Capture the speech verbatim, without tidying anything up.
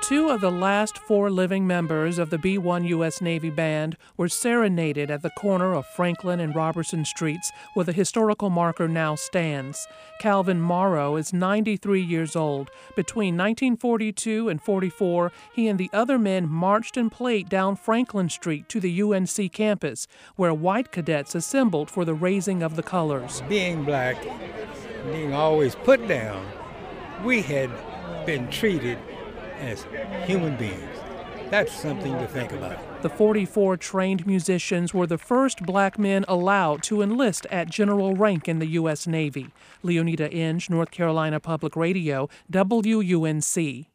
Two of the last four living members of the B one U S Navy Band were serenaded at the corner of Franklin and Robertson Streets, where the historical marker now stands. Calvin Morrow is ninety-three years old. Between nineteen forty-two and forty-four, he and the other men marched and played down Franklin Street to the U N C campus, where white cadets assembled for the raising of the colors. Being black, being always put down, we had been treated as human beings. That's something to think about. The forty-four trained musicians were the first black men allowed to enlist at general rank in the U S Navy. Leonida Inge, North Carolina Public Radio, W U N C.